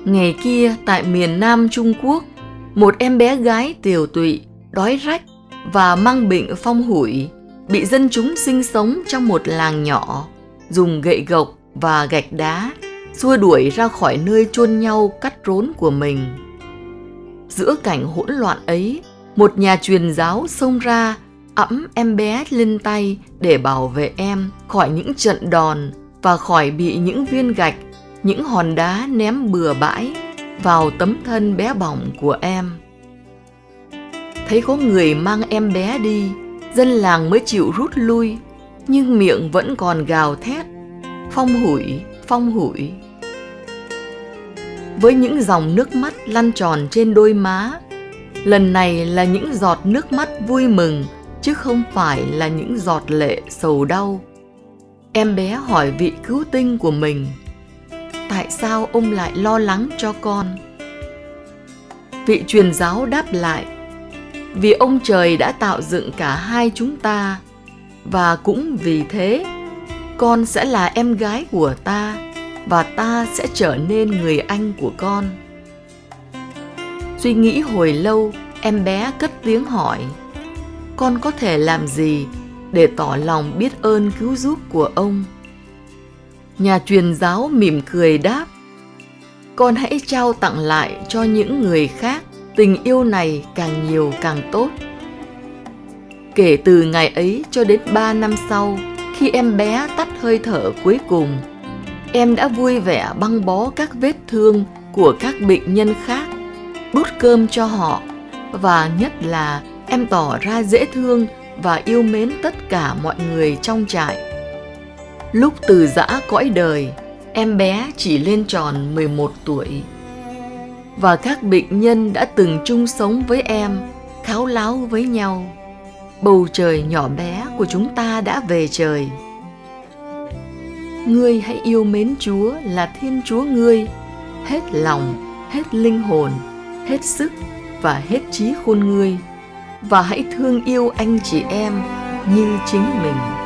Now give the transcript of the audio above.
Ngày kia tại miền Nam Trung Quốc, một em bé gái tiều tụy, đói rách và mang bệnh phong hủi, bị dân chúng sinh sống trong một làng nhỏ dùng gậy gộc và gạch đá xua đuổi ra khỏi nơi chôn nhau cắt rốn của mình. Giữa cảnh hỗn loạn ấy, một nhà truyền giáo xông ra ẵm em bé lên tay để bảo vệ em khỏi những trận đòn và khỏi bị những viên gạch, những hòn đá ném bừa bãi vào tấm thân bé bỏng của em. Thấy có người mang em bé đi, dân làng mới chịu rút lui, nhưng miệng vẫn còn gào thét: phong hủi, phong hủi. Với những dòng nước mắt lăn tròn trên đôi má, lần này là những giọt nước mắt vui mừng, chứ không phải là những giọt lệ sầu đau. Em bé hỏi vị cứu tinh của mình: tại sao ông lại lo lắng cho con? Vị truyền giáo đáp lại: vì ông trời đã tạo dựng cả hai chúng ta, và cũng vì thế con sẽ là em gái của ta, và ta sẽ trở nên người anh của con. Suy nghĩ hồi lâu, em bé cất tiếng hỏi: con có thể làm gì để tỏ lòng biết ơn cứu giúp của ông? Nhà truyền giáo mỉm cười đáp: con hãy trao tặng lại cho những người khác tình yêu này càng nhiều càng tốt. Kể từ ngày ấy cho đến 3 năm sau, khi em bé tắt hơi thở cuối cùng, em đã vui vẻ băng bó các vết thương của các bệnh nhân khác, đút cơm cho họ, và nhất là em tỏ ra dễ thương và yêu mến tất cả mọi người trong trại. Lúc từ giã cõi đời, em bé chỉ lên tròn 11 tuổi. Và các bệnh nhân đã từng chung sống với em, kháo láo với nhau. Bầu trời nhỏ bé của chúng ta đã về trời. Ngươi hãy yêu mến Chúa là Thiên Chúa ngươi, hết lòng, hết linh hồn, hết sức và hết trí khôn ngươi, và hãy thương yêu anh chị em như chính mình.